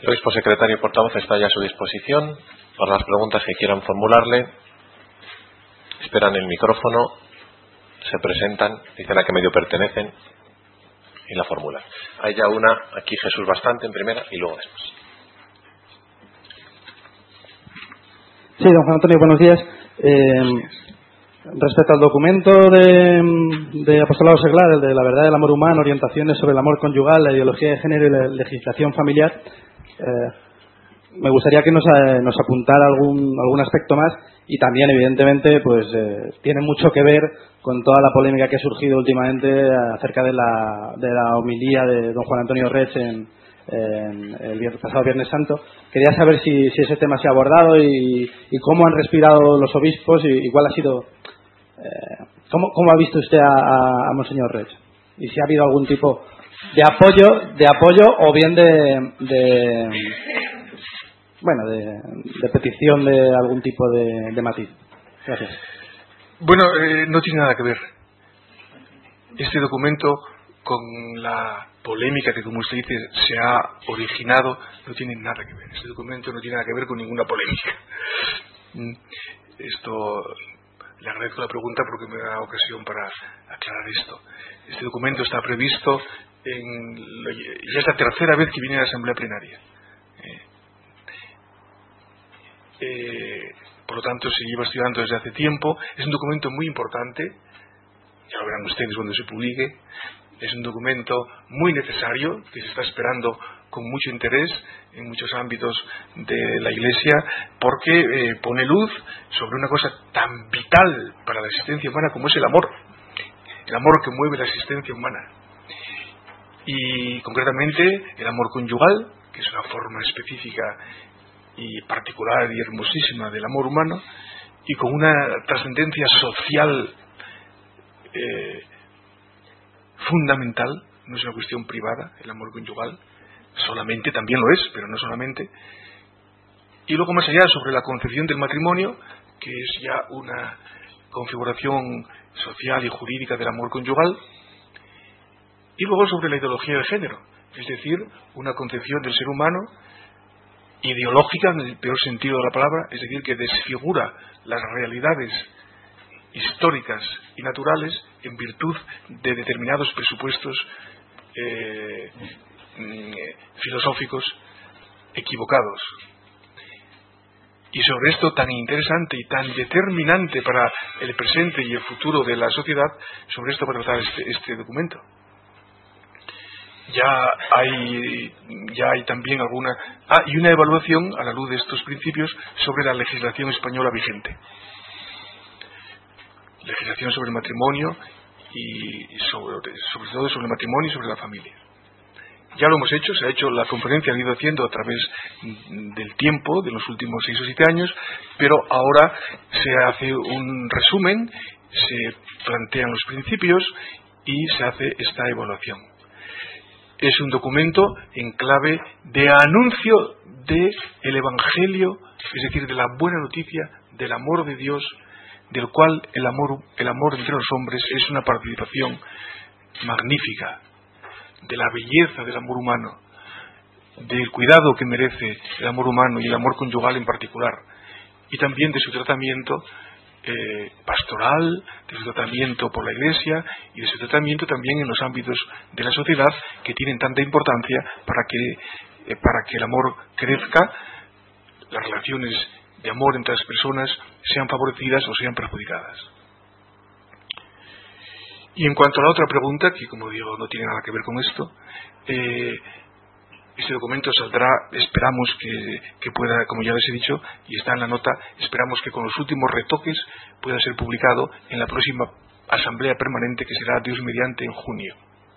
El obispo secretario y portavoz está ya a su disposición para las preguntas que quieran formularle. Esperan el micrófono, se presentan, dicen a qué medio pertenecen y la formulan. Hay ya una, aquí Jesús Bastante en primera y luego después. Sí, don Juan Antonio, buenos días. Respecto al documento de Apostolado Seglar, el de la verdad del amor humano, orientaciones sobre el amor conyugal, la ideología de género y la legislación familiar, me gustaría que nos apuntara algún aspecto más y también, evidentemente, pues tiene mucho que ver con toda la polémica que ha surgido últimamente acerca de la homilía de don Juan Antonio Reig en el pasado Viernes Santo. Quería saber si ese tema se ha abordado y cómo han respirado los obispos y cuál ha sido, cómo ha visto usted a Monseñor Reig y si ha habido algún tipo de apoyo o bien de petición de algún tipo de matiz. Gracias. Bueno, no tiene nada que ver este documento con la polémica que, como usted dice, se ha originado. No tiene nada que ver. Este documento no tiene nada que ver con ninguna polémica. Esto, le agradezco la pregunta porque me da ocasión para aclarar esto. Este documento está previsto ya es la tercera vez que viene a la Asamblea Plenaria. Por lo tanto, se lleva estudiando desde hace tiempo. Es un documento muy importante, ya lo verán ustedes cuando se publique. Es un documento muy necesario que se está esperando con mucho interés en muchos ámbitos de la Iglesia, porque pone luz sobre una cosa tan vital para la existencia humana como es el amor que mueve la existencia humana, y concretamente el amor conyugal, que es una forma específica y particular y hermosísima del amor humano, y con una trascendencia social fundamental. No es una cuestión privada el amor conyugal, solamente, también lo es, pero no solamente. Y luego, más allá, sobre la concepción del matrimonio, que es ya una configuración social y jurídica del amor conyugal, y luego sobre la ideología de género, es decir, una concepción del ser humano ideológica en el peor sentido de la palabra, es decir, que desfigura las realidades históricas y naturales en virtud de determinados presupuestos filosóficos equivocados. Y sobre esto tan interesante y tan determinante para el presente y el futuro de la sociedad, sobre esto va a tratar este documento. Ya hay también y una evaluación a la luz de estos principios sobre la legislación española vigente. Legislación sobre el matrimonio y sobre todo sobre el matrimonio y sobre la familia. Ya lo hemos hecho, se ha hecho, la conferencia ha ido haciendo a través del tiempo, de los últimos 6 o 7 años, pero ahora se hace un resumen, se plantean los principios y se hace esta evaluación. Es un documento en clave de anuncio del Evangelio, es decir, de la buena noticia del amor de Dios, del cual el amor entre los hombres es una participación magnífica, de la belleza del amor humano, del cuidado que merece el amor humano y el amor conyugal en particular, y también de su tratamiento pastoral, de su tratamiento por la Iglesia y de su tratamiento también en los ámbitos de la sociedad que tienen tanta importancia para que el amor crezca, las relaciones de amor entre las personas sean favorecidas o sean perjudicadas. Y en cuanto a la otra pregunta, que como digo no tiene nada que ver con esto, este documento saldrá, esperamos que pueda, como ya les he dicho, y está en la nota, esperamos que con los últimos retoques pueda ser publicado en la próxima Asamblea Permanente, que será, Dios mediante, en junio.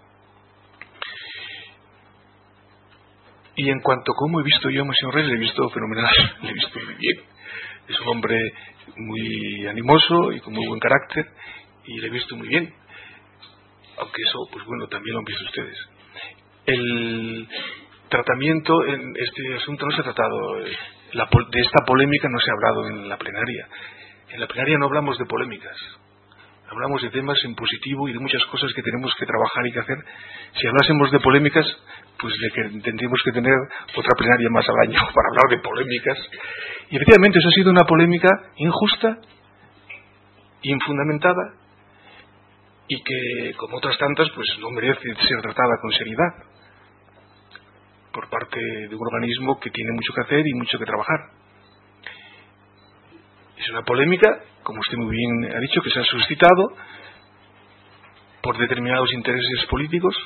Y en cuanto a cómo he visto yo a Monseñor Reig, le he visto fenomenal, le he visto muy bien. Es un hombre muy animoso y con muy buen carácter, y le he visto muy bien. Aunque eso, pues bueno, también lo han visto ustedes. El tratamiento en este asunto no se ha tratado, de esta polémica no se ha hablado en la plenaria. En la plenaria no hablamos de polémicas. Hablamos de temas en positivo y de muchas cosas que tenemos que trabajar y que hacer. Si hablásemos de polémicas, pues tendríamos que tener otra plenaria más al año para hablar de polémicas. Y efectivamente eso ha sido una polémica injusta, infundamentada, y que, como otras tantas, pues no merece ser tratada con seriedad por parte de un organismo que tiene mucho que hacer y mucho que trabajar. Es una polémica, como usted muy bien ha dicho, que se ha suscitado por determinados intereses políticos,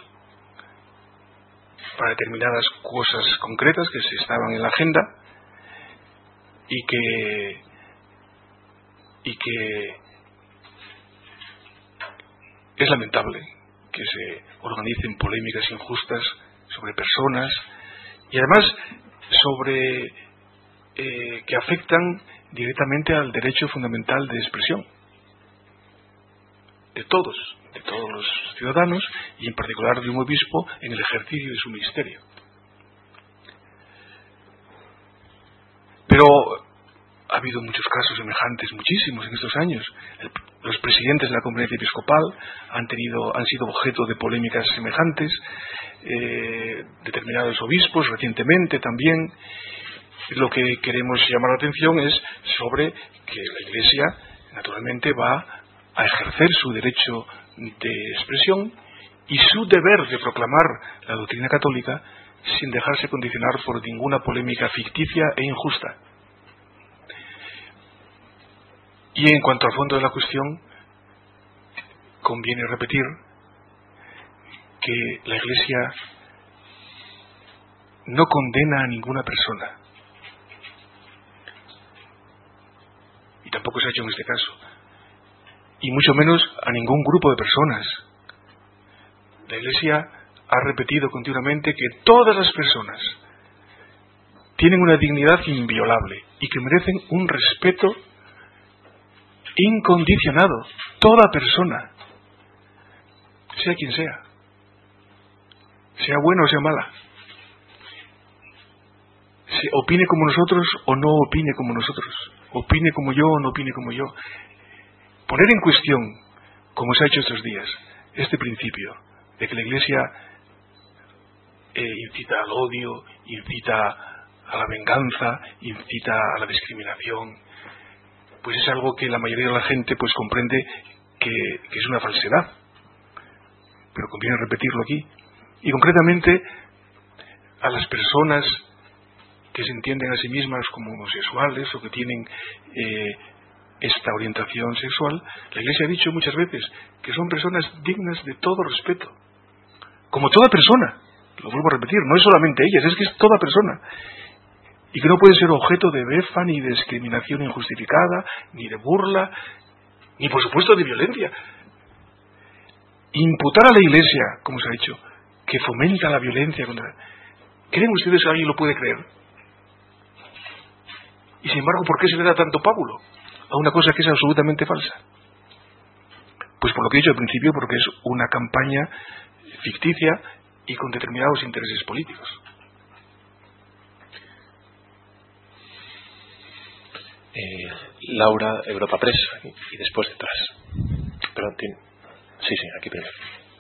para determinadas cosas concretas que se estaban en la agenda, y que es lamentable que se organicen polémicas injustas sobre personas y además sobre que afectan directamente al derecho fundamental de expresión de todos los ciudadanos y en particular de un obispo en el ejercicio de su ministerio. Pero ha habido muchos casos semejantes, muchísimos en estos años. Los presidentes de la Conferencia Episcopal han sido objeto de polémicas semejantes, determinados obispos recientemente también. Lo que queremos llamar la atención es sobre que la Iglesia naturalmente va a ejercer su derecho de expresión y su deber de proclamar la doctrina católica sin dejarse condicionar por ninguna polémica ficticia e injusta. Y en cuanto al fondo de la cuestión, conviene repetir que la Iglesia no condena a ninguna persona, y tampoco se ha hecho en este caso, y mucho menos a ningún grupo de personas. La Iglesia ha repetido continuamente que todas las personas tienen una dignidad inviolable y que merecen un respeto incondicionado. Toda persona, sea quien sea buena o sea mala, se opine como nosotros o no opine como nosotros, opine como yo o no opine como yo. Poner en cuestión, como se ha hecho estos días, este principio de que la Iglesia incita al odio, incita a la venganza, incita a la discriminación, pues es algo que la mayoría de la gente pues comprende que es una falsedad. Pero conviene repetirlo aquí. Y concretamente a las personas que se entienden a sí mismas como homosexuales o que tienen esta orientación sexual, la Iglesia ha dicho muchas veces que son personas dignas de todo respeto, como toda persona. Lo vuelvo a repetir, no es solamente ellas, es que es toda persona, y que no puede ser objeto de befa, ni de discriminación injustificada, ni de burla, ni por supuesto de violencia. Imputar a la Iglesia, como se ha dicho, que fomenta la violencia ¿creen ustedes que alguien lo puede creer? Y sin embargo, ¿por qué se le da tanto pábulo a una cosa que es absolutamente falsa? Pues por lo que he dicho al principio, porque es una campaña ficticia y con determinados intereses políticos. Laura, Europa Press, y después detrás. Perdón, sí, aquí primero.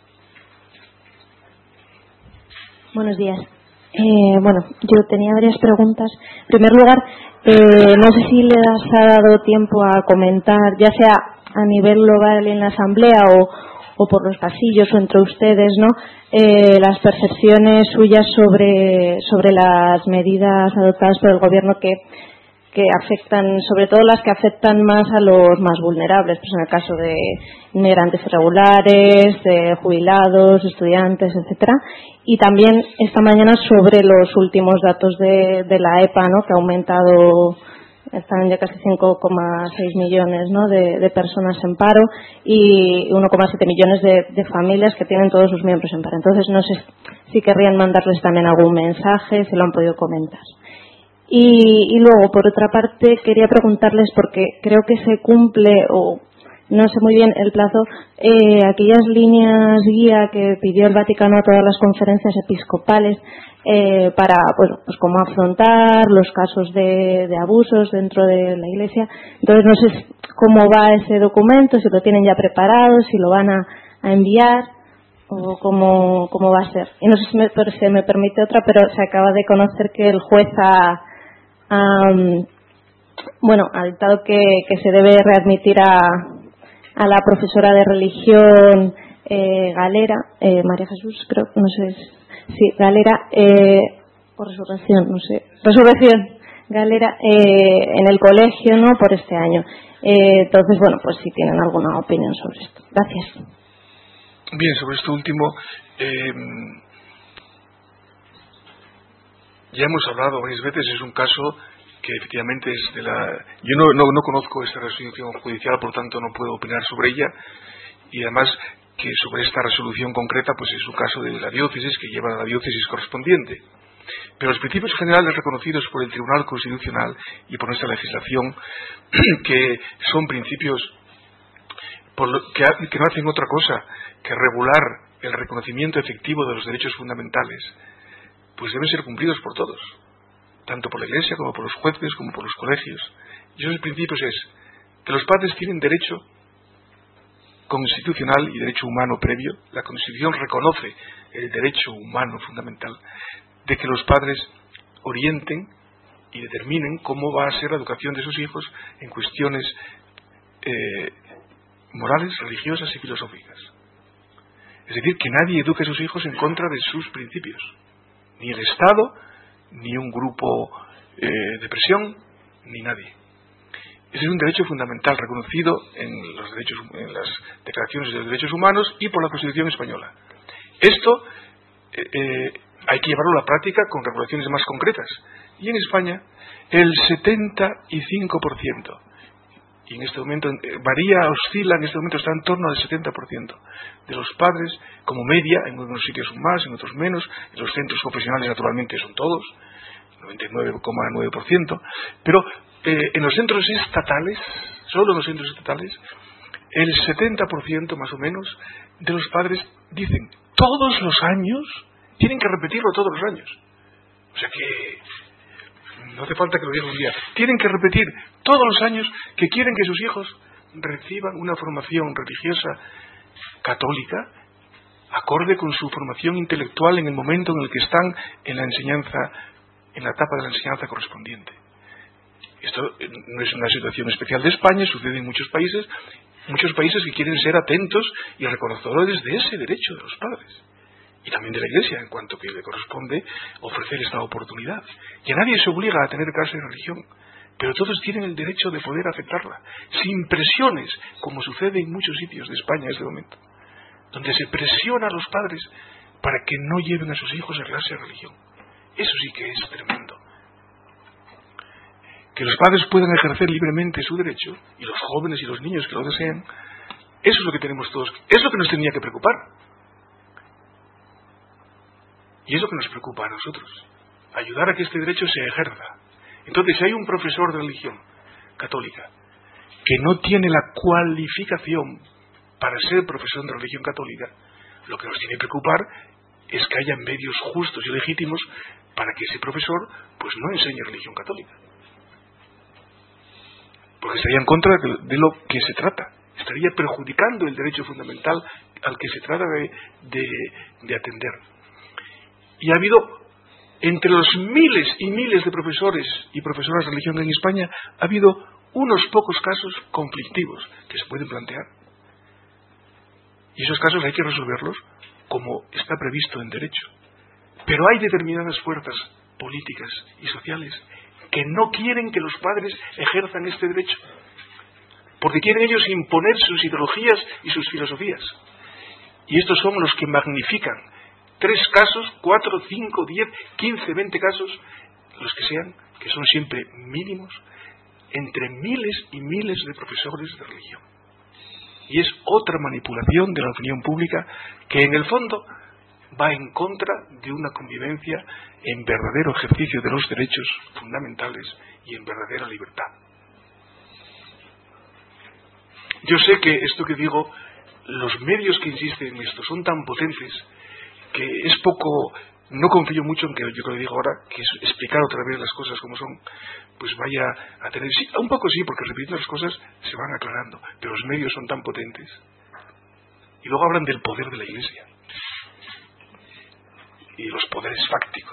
Buenos días. Yo tenía varias preguntas. En primer lugar, no sé si les ha dado tiempo a comentar, ya sea a nivel global en la Asamblea o por los pasillos o entre ustedes, ¿no? Las percepciones suyas sobre las medidas adoptadas por el Gobierno que afectan, sobre todo las que afectan más a los más vulnerables, pues en el caso de inmigrantes irregulares, de jubilados, estudiantes, etcétera, y también esta mañana sobre los últimos datos de la EPA, ¿no? Que ha aumentado, están ya casi 5,6 millones, ¿no? de personas en paro y 1,7 millones de familias que tienen todos sus miembros en paro. Entonces no sé si querrían mandarles también algún mensaje, si lo han podido comentar. Y luego, por otra parte, quería preguntarles, porque creo que se cumple, o no sé muy bien el plazo, aquellas líneas guía que pidió el Vaticano a todas las conferencias episcopales para pues cómo afrontar los casos de abusos dentro de la Iglesia. Entonces no sé cómo va ese documento, si lo tienen ya preparado, si lo van a enviar o cómo va a ser. Y no sé si se me permite otra, pero se acaba de conocer que el juez ha dictado que se debe readmitir a la profesora de religión Galera, María Jesús, creo, no sé, sí, Galera, o Resurrección, no sé, Resurrección, Galera, en el colegio, ¿no?, por este año. Entonces, bueno, pues si tienen alguna opinión sobre esto. Gracias. Bien, sobre esto último, ya hemos hablado varias veces, es un caso que efectivamente es de la... Yo no conozco esta resolución judicial, por tanto no puedo opinar sobre ella, y además que sobre esta resolución concreta pues es un caso de la diócesis que lleva a la diócesis correspondiente. Pero los principios generales reconocidos por el Tribunal Constitucional y por nuestra legislación, que son principios que no hacen otra cosa que regular el reconocimiento efectivo de los derechos fundamentales, pues deben ser cumplidos por todos, tanto por la Iglesia como por los jueces como por los colegios. Y esos principios es que los padres tienen derecho constitucional y derecho humano previo. La Constitución reconoce el derecho humano fundamental de que los padres orienten y determinen cómo va a ser la educación de sus hijos en cuestiones morales, religiosas y filosóficas. Es decir, que nadie eduque a sus hijos en contra de sus principios, ni el Estado, ni un grupo de presión, ni nadie. Ese es un derecho fundamental reconocido en las declaraciones de los derechos humanos y por la Constitución española. Esto hay que llevarlo a la práctica con regulaciones más concretas. Y en España el 75%, y en este momento oscila, en este momento está en torno al 70% de los padres, como media, en algunos sitios son más, en otros menos, en los centros profesionales naturalmente son todos, 99,9%, pero en los centros estatales, solo en los centros estatales, el 70% más o menos de los padres dicen todos los años, tienen que repetirlo todos los años. O sea que no hace falta que lo digan un día. Tienen que repetir todos los años que quieren que sus hijos reciban una formación religiosa católica acorde con su formación intelectual en el momento en el que están en la enseñanza, en la etapa de la enseñanza correspondiente. Esto no es una situación especial de España, sucede en muchos países que quieren ser atentos y reconocedores de ese derecho de los padres. Y también de la Iglesia, en cuanto que le corresponde ofrecer esta oportunidad. Que nadie se obliga a tener clase de religión, pero todos tienen el derecho de poder aceptarla, sin presiones, como sucede en muchos sitios de España en este momento, donde se presiona a los padres para que no lleven a sus hijos a clase de religión. Eso sí que es tremendo. Que los padres puedan ejercer libremente su derecho, y los jóvenes y los niños que lo desean, eso es lo que tenemos todos, es lo que nos tenía que preocupar. Y es lo que nos preocupa a nosotros, ayudar a que este derecho se ejerza. Entonces, si hay un profesor de religión católica que no tiene la cualificación para ser profesor de religión católica, lo que nos tiene que preocupar es que haya medios justos y legítimos para que ese profesor pues no enseñe religión católica. Porque estaría en contra de lo que se trata, estaría perjudicando el derecho fundamental al que se trata de atender. Y ha habido, entre los miles y miles de profesores y profesoras de religión en España, ha habido unos pocos casos conflictivos que se pueden plantear. Y esos casos hay que resolverlos como está previsto en derecho. Pero hay determinadas fuerzas políticas y sociales que no quieren que los padres ejerzan este derecho, porque quieren ellos imponer sus ideologías y sus filosofías. Y estos son los que magnifican 3 casos, 4, 5, 10, 15, 20 casos, los que sean, que son siempre mínimos, entre miles y miles de profesores de religión. Y es otra manipulación de la opinión pública que en el fondo va en contra de una convivencia en verdadero ejercicio de los derechos fundamentales y en verdadera libertad. Yo sé que esto que digo, los medios que insisten en esto son tan potentes que es poco, no confío mucho en que yo que le digo ahora, que es explicar otra vez las cosas como son, pues vaya a tener, sí, un poco sí, porque repitiendo las cosas se van aclarando, pero los medios son tan potentes. Y luego hablan del poder de la Iglesia y los poderes fácticos.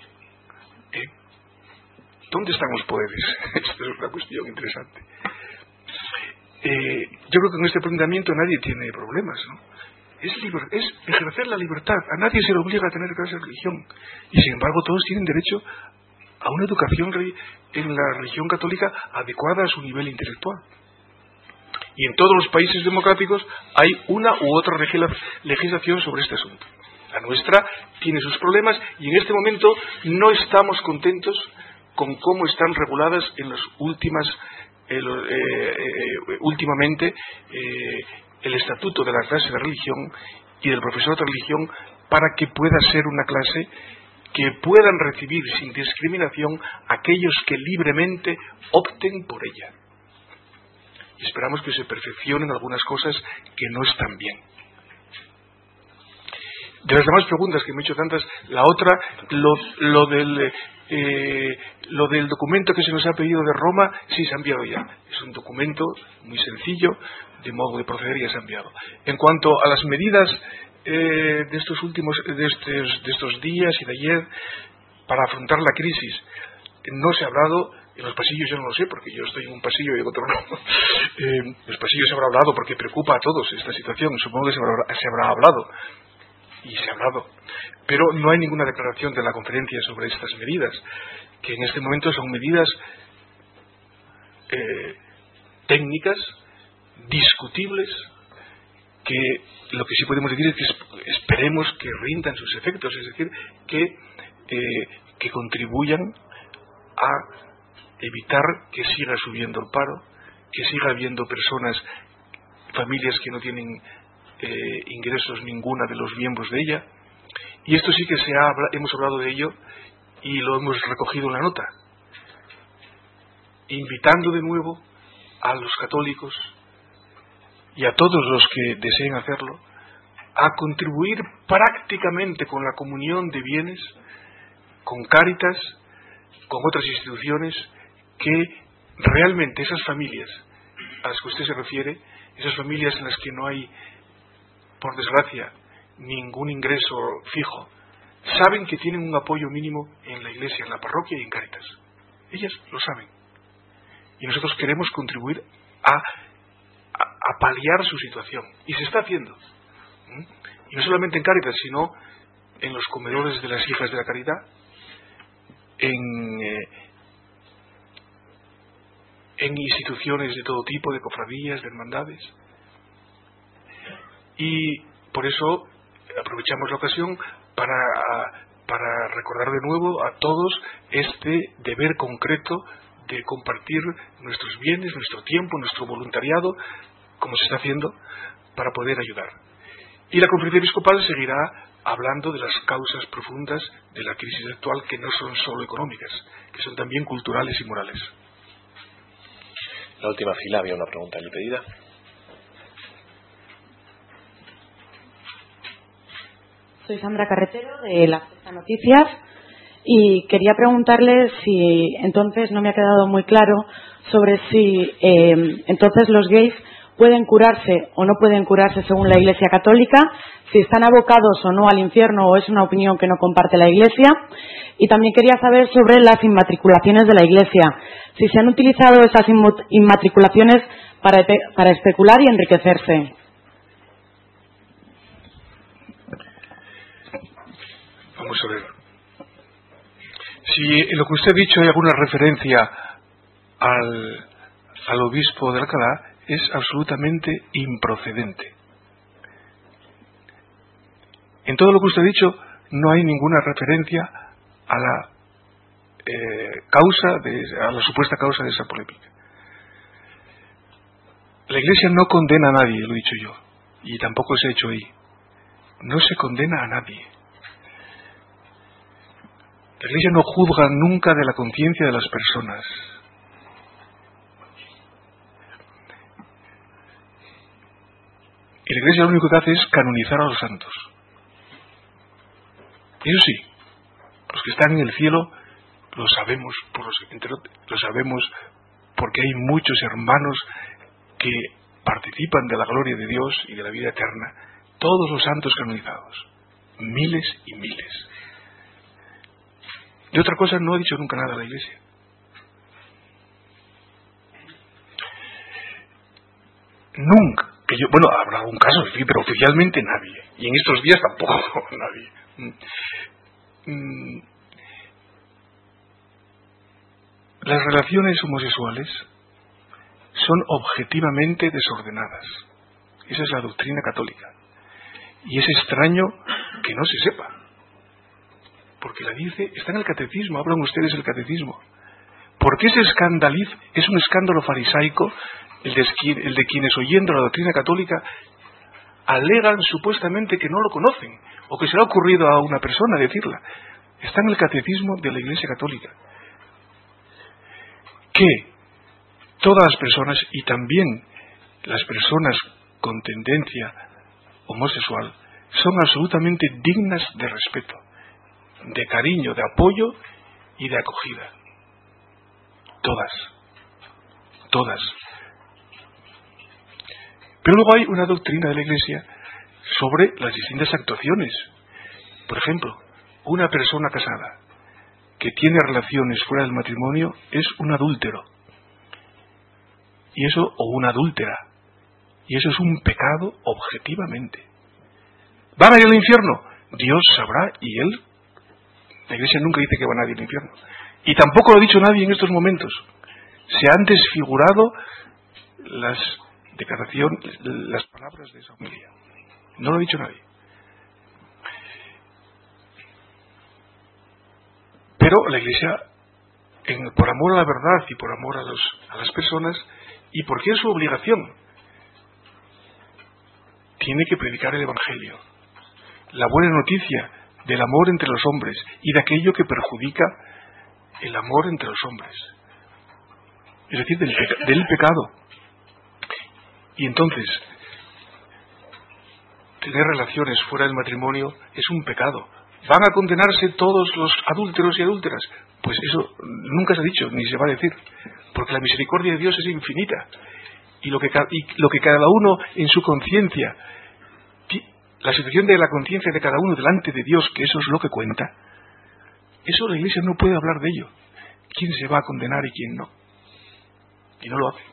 ¿Dónde están los poderes? Esta es una cuestión interesante. Yo creo que con este planteamiento nadie tiene problemas, ¿no? Es ejercer la libertad. A nadie se le obliga a tener clase de religión. Y sin embargo todos tienen derecho a una educación en la religión católica adecuada a su nivel intelectual. Y en todos los países democráticos hay una u otra legislación sobre este asunto. La nuestra tiene sus problemas y en este momento no estamos contentos con cómo están reguladas en las últimamente el estatuto de la clase de religión y del profesor de religión para que pueda ser una clase que puedan recibir sin discriminación aquellos que libremente opten por ella. Y esperamos que se perfeccionen algunas cosas que no están bien. De las demás preguntas que me he hecho tantas, la otra, lo del documento que se nos ha pedido de Roma, sí se ha enviado ya. Es un documento muy sencillo, de modo de proceder, ya se ha enviado. En cuanto a las medidas de estos días y de ayer para afrontar la crisis, no se ha hablado. En los pasillos yo no lo sé, porque yo estoy en un pasillo y en otro no. En los pasillos se habrá hablado porque preocupa a todos esta situación. Supongo que se habrá hablado. Y se ha hablado. Pero no hay ninguna declaración de la conferencia sobre estas medidas, que en este momento son medidas técnicas, discutibles, que lo que sí podemos decir es que esperemos que rindan sus efectos, es decir, que contribuyan a evitar que siga subiendo el paro, que siga habiendo personas, familias que no tienen ingresos ninguna de los miembros de ella. Y esto sí que hemos hablado de ello y lo hemos recogido en la nota, invitando de nuevo a los católicos y a todos los que deseen hacerlo a contribuir prácticamente con la comunión de bienes, con Cáritas, con otras instituciones, que realmente esas familias a las que usted se refiere, esas familias en las que no hay, por desgracia, ningún ingreso fijo, saben que tienen un apoyo mínimo en la Iglesia, en la parroquia y en Cáritas. Ellas lo saben. Y nosotros queremos contribuir a paliar su situación. Y se está haciendo. Y no solamente en Cáritas, sino en los comedores de las hijas de la caridad, en instituciones de todo tipo, de cofradías, de hermandades. Y por eso aprovechamos la ocasión para recordar de nuevo a todos este deber concreto de compartir nuestros bienes, nuestro tiempo, nuestro voluntariado, como se está haciendo, para poder ayudar. Y la Conferencia Episcopal seguirá hablando de las causas profundas de la crisis actual, que no son solo económicas, que son también culturales y morales. En la última fila había una pregunta allí pedida. Soy Sandra Carretero, de La Sexta Noticias, y quería preguntarle si, entonces no me ha quedado muy claro, sobre si entonces los gays pueden curarse o no pueden curarse según la Iglesia Católica, si están abocados o no al infierno, o es una opinión que no comparte la Iglesia. Y también quería saber sobre las inmatriculaciones de la Iglesia, si se han utilizado esas inmatriculaciones para especular y enriquecerse. Vamos a ver. Si en lo que usted ha dicho hay alguna referencia al obispo de Alcalá, es absolutamente improcedente. En todo lo que usted ha dicho no hay ninguna referencia a la a la supuesta causa de esa polémica. La Iglesia no condena a nadie, lo he dicho yo, y tampoco se ha hecho ahí. No se condena a nadie. La Iglesia no juzga nunca de la conciencia de las personas. Y la Iglesia lo único que hace es canonizar a los santos. Eso sí, los que están en el cielo lo sabemos, lo sabemos porque hay muchos hermanos que participan de la gloria de Dios y de la vida eterna. Todos los santos canonizados, miles y miles. De otra cosa no ha dicho nunca nada la Iglesia. Nunca. Bueno, habrá algún caso, sí, pero oficialmente nadie. Y en estos días tampoco nadie. Las relaciones homosexuales son objetivamente desordenadas. Esa es la doctrina católica. Y es extraño que no se sepa. Porque la dice, está en el catecismo, hablan ustedes del catecismo. ¿Por qué se escandaliza? Es un escándalo farisaico el de quienes, oyendo la doctrina católica, alegan supuestamente que no lo conocen, o que se le ha ocurrido a una persona decirla. Está en el catecismo de la Iglesia Católica. Que todas las personas, y también las personas con tendencia homosexual, son absolutamente dignas de respeto, de cariño, de apoyo y de acogida. Todas. Pero luego hay una doctrina de la Iglesia sobre las distintas actuaciones. Por ejemplo, una persona casada que tiene relaciones fuera del matrimonio es un adúltero. O una adúltera. Y eso es un pecado objetivamente. ¿Van a ir al infierno? Dios sabrá y Él. La Iglesia nunca dice que van a ir al infierno. Y tampoco lo ha dicho nadie en estos momentos. Se han desfigurado las palabras de esa homilía. No lo ha dicho nadie. Pero la Iglesia, por amor a la verdad y por amor a las personas, y porque es su obligación, tiene que predicar el Evangelio, la buena noticia del amor entre los hombres y de aquello que perjudica el amor entre los hombres, es decir, del pecado. Y entonces, tener relaciones fuera del matrimonio es un pecado. ¿Van a condenarse todos los adúlteros y adúlteras? Pues eso nunca se ha dicho, ni se va a decir, porque la misericordia de Dios es infinita. Y lo que cada uno en su conciencia, la situación de la conciencia de cada uno delante de Dios, que eso es lo que cuenta, eso la Iglesia no puede hablar de ello. ¿Quién se va a condenar y quién no? Y no lo hace.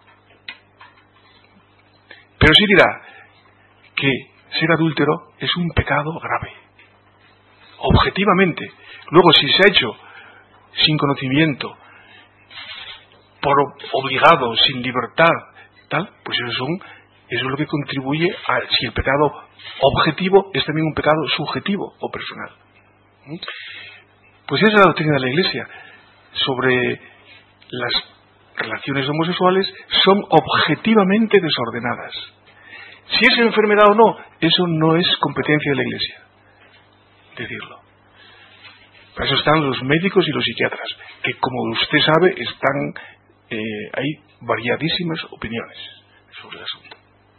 Pero sí dirá que ser adúltero es un pecado grave. Objetivamente. Luego, si se ha hecho sin conocimiento, por obligado, sin libertad, tal, pues eso es lo que contribuye a, si el pecado objetivo es también un pecado subjetivo o personal. Pues esa es la doctrina de la Iglesia sobre las relaciones homosexuales, son objetivamente desordenadas. Si es enfermedad o no, eso no es competencia de la Iglesia decirlo. Para eso están los médicos y los psiquiatras, que como usted sabe hay variadísimas opiniones sobre el asunto.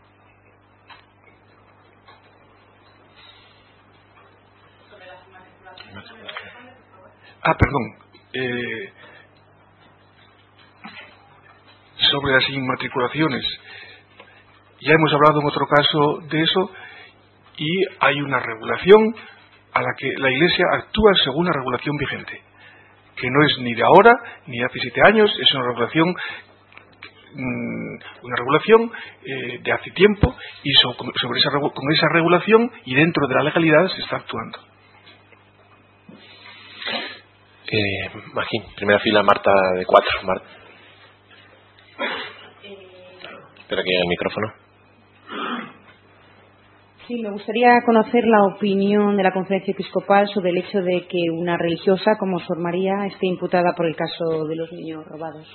Sobre las inmatriculaciones. Ya hemos hablado en otro caso de eso, y hay una regulación a la que la Iglesia actúa según la regulación vigente, que no es ni de ahora ni de hace 7 años, es una regulación de hace tiempo, y con esa regulación y dentro de la legalidad se está actuando. Aquí, primera fila, Marta de 4. Marta. Espera que llegue el micrófono. Sí, me gustaría conocer la opinión de la Conferencia Episcopal sobre el hecho de que una religiosa como Sor María esté imputada por el caso de los niños robados.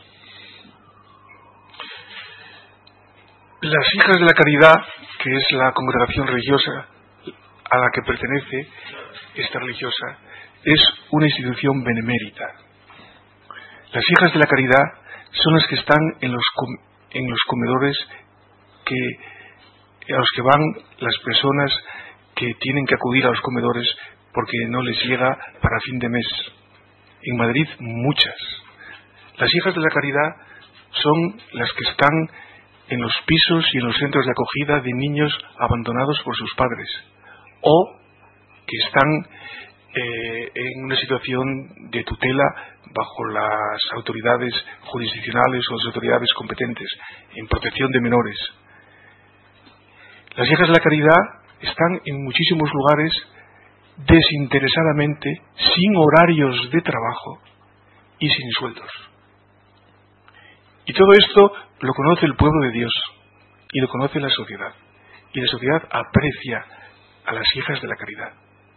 Las Hijas de la Caridad, que es la congregación religiosa a la que pertenece esta religiosa, es una institución benemérita. Las Hijas de la Caridad son las que están en los comedores que a los que van las personas que tienen que acudir a los comedores porque no les llega para fin de mes. En Madrid, muchas. Las hijas de la caridad son las que están en los pisos y en los centros de acogida de niños abandonados por sus padres, o que están en una situación de tutela bajo las autoridades jurisdiccionales o las autoridades competentes en protección de menores. Las hijas de la caridad están en muchísimos lugares desinteresadamente, sin horarios de trabajo y sin sueldos. Y todo esto lo conoce el pueblo de Dios y lo conoce la sociedad. Y la sociedad aprecia a las hijas de la caridad.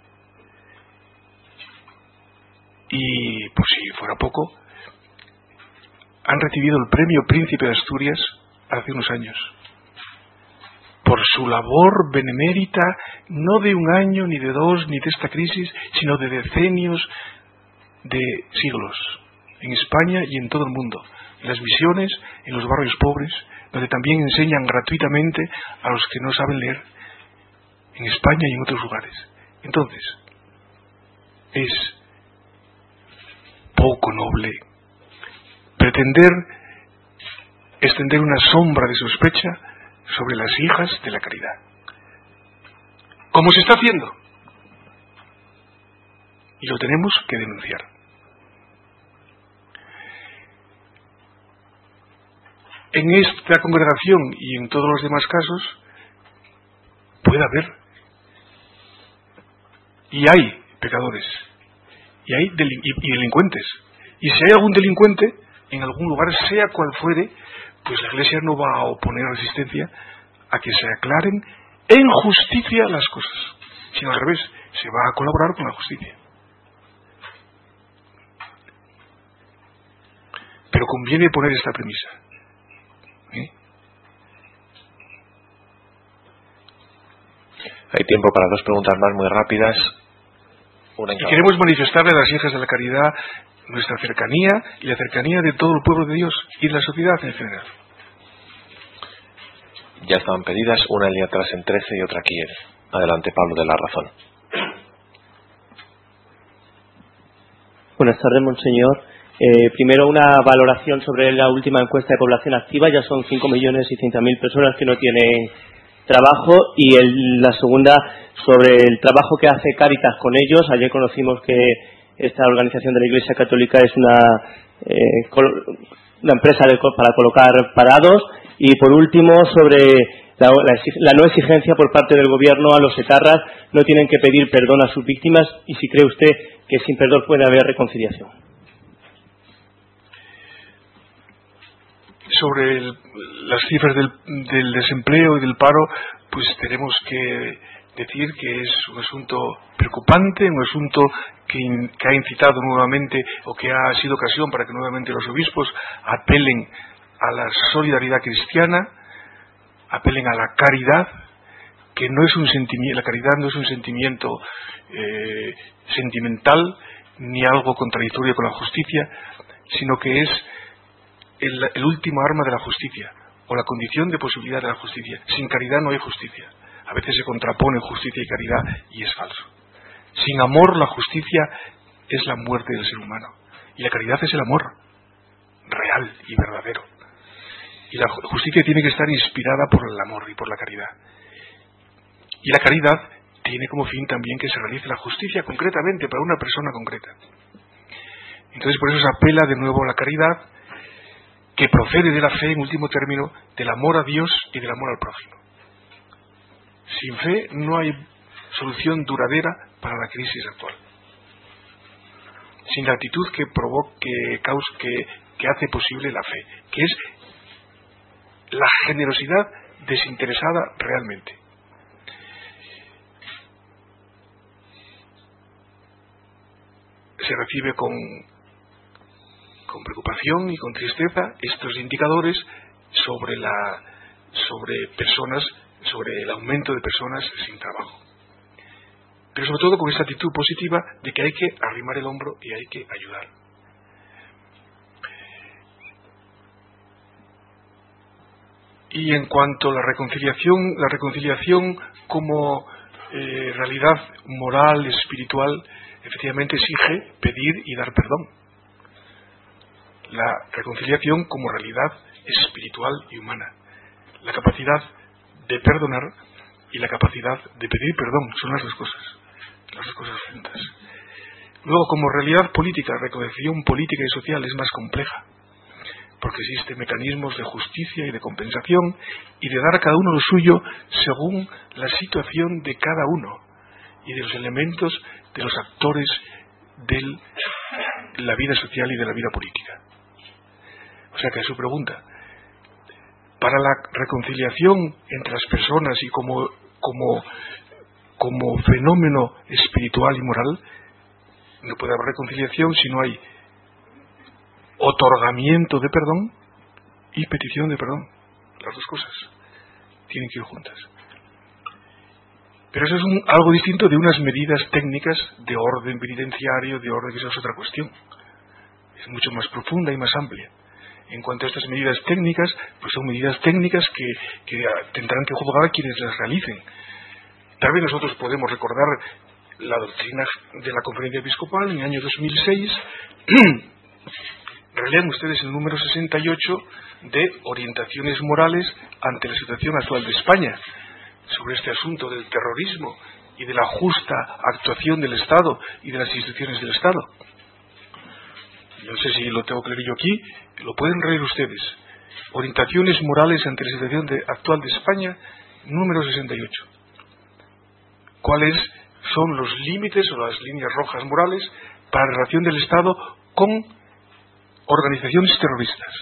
Y, por si fuera poco, han recibido el premio Príncipe de Asturias hace unos años, por su labor benemérita, no de un año, ni de dos, ni de esta crisis, sino de decenios, de siglos, en España y en todo el mundo, en las misiones, en los barrios pobres, donde también enseñan gratuitamente a los que no saben leer, en España y en otros lugares. Entonces, es poco noble pretender extender una sombra de sospecha sobre las hijas de la caridad, como se está haciendo, y lo tenemos que denunciar. En esta congregación y en todos los demás casos puede haber y hay pecadores y hay delincuentes, y si hay algún delincuente en algún lugar, sea cual fuere, pues la Iglesia no va a oponer resistencia a que se aclaren en justicia las cosas, sino al revés, se va a colaborar con la justicia. Pero conviene poner esta premisa. Hay tiempo para dos preguntas más muy rápidas. Y queremos manifestarle a las hijas de la caridad nuestra cercanía y la cercanía de todo el pueblo de Dios y de la sociedad en general. Ya estaban pedidas, una en atrás en 13 y otra aquí. Adelante, Pablo de la Razón. Buenas tardes, monseñor. Primero, una valoración sobre la última encuesta de población activa. Ya son 5.600.000 personas que no tienen trabajo, y la segunda sobre el trabajo que hace Cáritas con ellos. Ayer conocimos que esta organización de la Iglesia Católica es una empresa para colocar parados. Y por último, sobre la no exigencia por parte del gobierno a los etarras, no tienen que pedir perdón a sus víctimas, y si cree usted que sin perdón puede haber reconciliación. Sobre las cifras del desempleo y del paro, pues tenemos que decir que es un asunto preocupante, un asunto que ha incitado nuevamente, o que ha sido ocasión para que nuevamente los obispos apelen a la solidaridad cristiana, apelen a la caridad, que no es un sentimiento, la caridad no es un sentimiento sentimental ni algo contradictorio con la justicia, sino que es el último arma de la justicia, o la condición de posibilidad de la justicia. Sin caridad no hay justicia. A veces se contrapone justicia y caridad, y es falso. Sin amor, la justicia es la muerte del ser humano, y la caridad es el amor real y verdadero. Y la justicia tiene que estar inspirada por el amor y por la caridad. Y la caridad tiene como fin también que se realice la justicia concretamente para una persona concreta. Entonces, por eso se apela de nuevo a la caridad, que procede de la fe, en último término, del amor a Dios y del amor al prójimo. Sin fe no hay solución duradera para la crisis actual. Sin la actitud que hace posible la fe, que es la generosidad desinteresada realmente. Se recibe con preocupación y con tristeza estos indicadores sobre el aumento de personas sin trabajo. Pero sobre todo con esta actitud positiva de que hay que arrimar el hombro y hay que ayudar. Y en cuanto a la reconciliación como realidad moral, espiritual, efectivamente exige pedir y dar perdón. La reconciliación como realidad espiritual y humana. La capacidad de perdonar y la capacidad de pedir perdón son las dos cosas juntas. Luego, como realidad política, reconciliación política y social es más compleja, porque existen mecanismos de justicia y de compensación y de dar a cada uno lo suyo según la situación de cada uno y de los elementos de los actores de la vida social y de la vida política. O sea que a su pregunta, para la reconciliación entre las personas y como fenómeno espiritual y moral, no puede haber reconciliación si no hay otorgamiento de perdón y petición de perdón. Las dos cosas tienen que ir juntas. Pero eso es algo distinto de unas medidas técnicas de orden penitenciario, de orden que esa es otra cuestión. Es mucho más profunda y más amplia. En cuanto a estas medidas técnicas, pues son medidas técnicas que tendrán que juzgar quienes las realicen. Tal vez nosotros podemos recordar la doctrina de la Conferencia Episcopal en el año 2006. Relean ustedes el número 68 de orientaciones morales ante la situación actual de España sobre este asunto del terrorismo y de la justa actuación del Estado y de las instituciones del Estado. No sé si lo tengo que leer yo aquí, lo pueden leer ustedes. Orientaciones morales ante la situación actual de España, número 68. ¿Cuáles son los límites o las líneas rojas morales para la relación del Estado con organizaciones terroristas?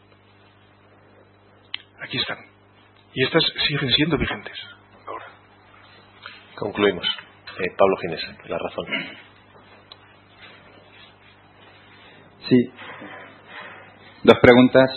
Aquí están. Y estas siguen siendo vigentes ahora. Concluimos. Pablo Ginés, La Razón. Sí. Dos preguntas.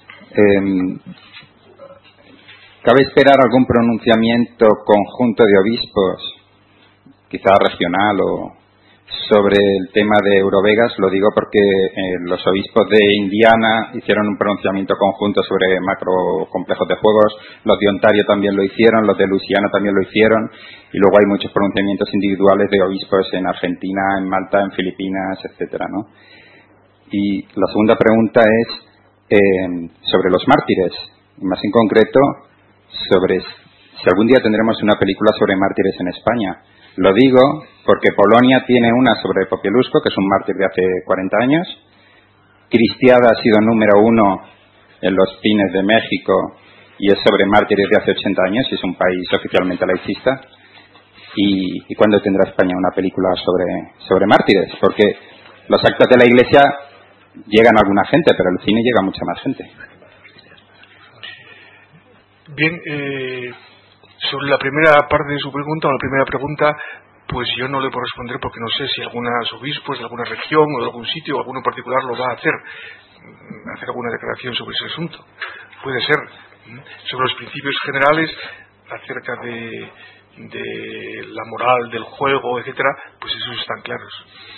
¿Cabe esperar algún pronunciamiento conjunto de obispos, quizá regional o sobre el tema de Eurovegas? Lo digo porque los obispos de Indiana hicieron un pronunciamiento conjunto sobre macrocomplejos de juegos, los de Ontario también lo hicieron, los de Luisiana también lo hicieron, y luego hay muchos pronunciamientos individuales de obispos en Argentina, en Malta, en Filipinas, etcétera, ¿no? Y la segunda pregunta es sobre los mártires, y más en concreto sobre si algún día tendremos una película sobre mártires en España. Lo digo porque Polonia tiene una sobre Popielusco, que es un mártir de hace 40 años. Cristiada ha sido número 1 en los Pines de México y es sobre mártires de hace 80 años y es un país oficialmente laicista. ¿Y cuándo tendrá España una película sobre mártires? Porque los actos de la Iglesia llegan a alguna gente, pero el cine llega a mucha más gente. Bien, sobre la primera parte de su pregunta, o la primera pregunta, pues yo no le puedo responder porque no sé si algunos obispos de alguna región o de algún sitio o alguno en particular lo va a hacer alguna declaración sobre ese asunto. Puede ser. Sobre los principios generales acerca de la moral del juego, etcétera, pues esos están claros.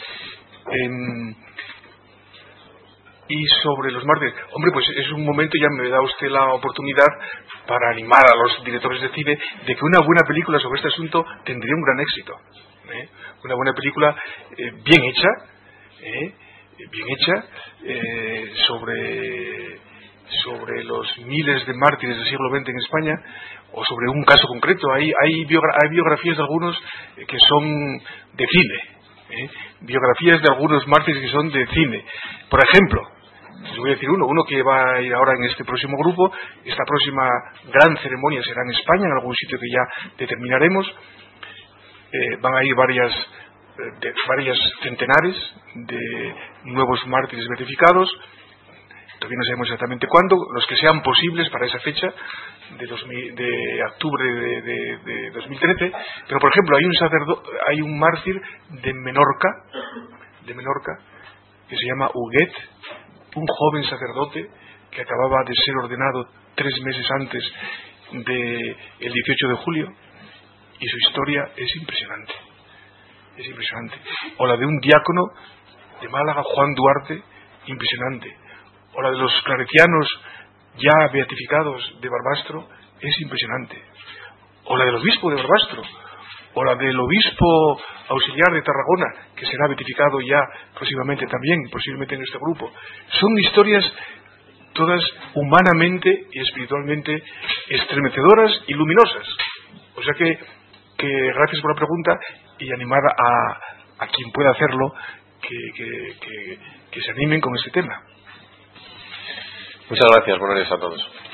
Y sobre los mártires, hombre, pues es un momento, ya me da usted la oportunidad para animar a los directores de cine de que una buena película sobre este asunto tendría un gran éxito. Una buena película bien hecha sobre los miles de mártires del siglo XX en España, o sobre un caso concreto. Hay biografías de algunos que son de cine, biografías de algunos mártires que son de cine. Por ejemplo, les voy a decir uno que va a ir ahora en este próximo grupo. Esta próxima gran ceremonia será en España, en algún sitio que ya determinaremos. Van a ir varias centenares de nuevos mártires beatificados. Todavía no sabemos exactamente cuándo, los que sean posibles para esa fecha de octubre de 2013. Pero, por ejemplo, hay un mártir de Menorca, que se llama Huguet, un joven sacerdote que acababa de ser ordenado 3 meses antes del 18 de julio, y su historia es impresionante. O la de un diácono de Málaga, Juan Duarte, impresionante. O la de los claretianos ya beatificados de Barbastro es impresionante. O la del obispo de Barbastro, o la del obispo auxiliar de Tarragona, que será beatificado ya próximamente también, posiblemente en este grupo. Son historias todas humanamente y espiritualmente estremecedoras y luminosas. O sea que gracias por la pregunta y animar a quien pueda hacerlo que se animen con este tema. Muchas gracias, buenos días a todos.